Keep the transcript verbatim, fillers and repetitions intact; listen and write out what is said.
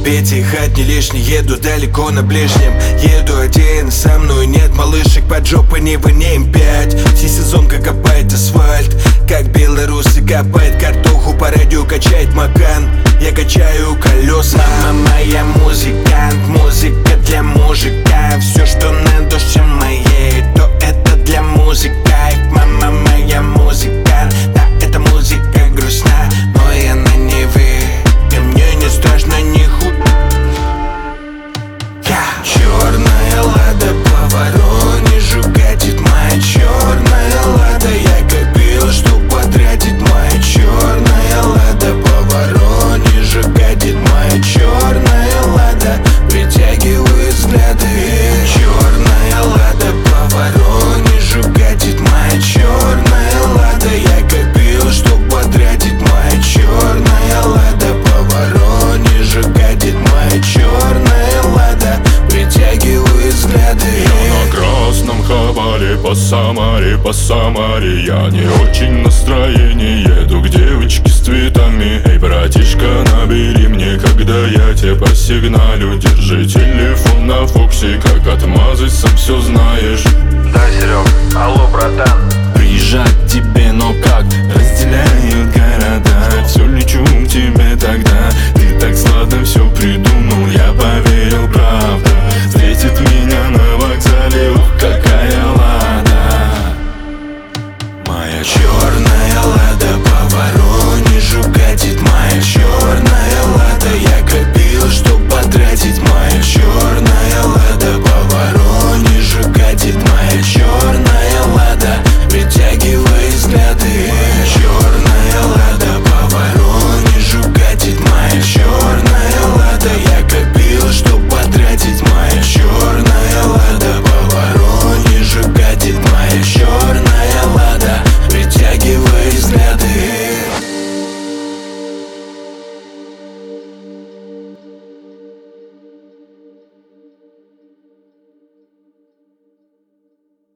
Ведь их от не лишний, еду далеко на ближнем. Еду один, со мной нет малышек, под жопой не не эм пять. Всесезонка копает асфальт, как белорусы копает картоху, по радио качает Макан. Я качаю колеса. Мама моя музыкант, музыка для мужика. Все, что на душе моей, то это для музыка. Мама моя музыкант, да, эта музыка грустна, но я на Неве, и мне не страшно ни хуй. Черная лада по Воронежу катит, моя черная лада. Я копил, чтоб потратить, моя черная лада по Воронежу катит, моя черная лада притягивает взгляды. Черная лада по Воронежу катит, моя черная лада. Я копил, чтоб потратить, моя черная лада по Воронежу катит, моя черная лада притягивает взгляды. Я на красном хабаре по Самаре, по Самаре. Я не очень в настроении, еду к девочке с цветами. Эй, братишка, набери мне, когда я тебе посигналю. Держи телефон на фоксе, как отмазать, сам все знаешь.